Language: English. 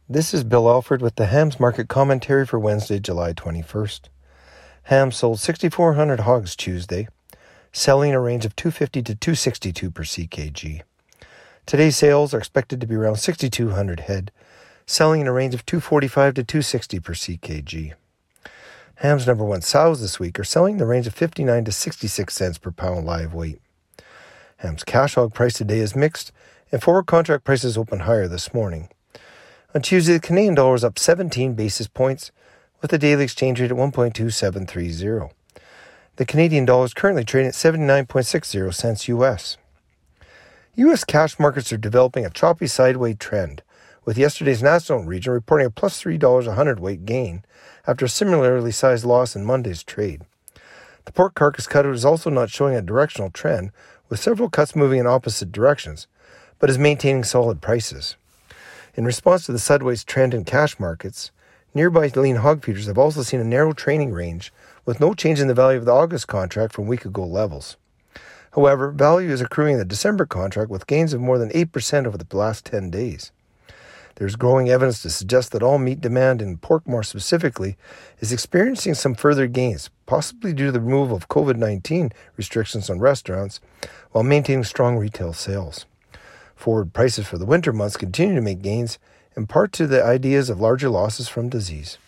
This is Bill Alford with the Hams Market Commentary for Wednesday, July 21st. Hams sold 6,400 hogs Tuesday, selling a range of $250 to $262 per ckg. Today's sales are expected to be around 6,200 head, selling in a range of $245 to $260 per ckg. Hams number one sows this week are selling in the range of 59 to 66 cents per pound live weight. Hams cash hog price today is mixed, and forward contract prices opened higher this morning. On Tuesday, the Canadian dollar is up 17 basis points, with the daily exchange rate at 1.2730. The Canadian dollar is currently trading at 79.60 cents U.S. U.S. cash markets are developing a choppy sideways trend, with yesterday's national region reporting a plus $3 a hundredweight gain after a similarly sized loss in Monday's trade. The pork carcass cutout is also not showing a directional trend, with several cuts moving in opposite directions, but is maintaining solid prices. In response to the sideways trend in cash markets, nearby lean hog feeders have also seen a narrow trading range, with no change in the value of the August contract from week-ago levels. However, value is accruing in the December contract with gains of more than 8% over the last 10 days. There's growing evidence to suggest that all meat demand, and pork more specifically, is experiencing some further gains, possibly due to the removal of COVID-19 restrictions on restaurants, while maintaining strong retail sales. Forward prices for the winter months continue to make gains, in part to the ideas of larger losses from disease.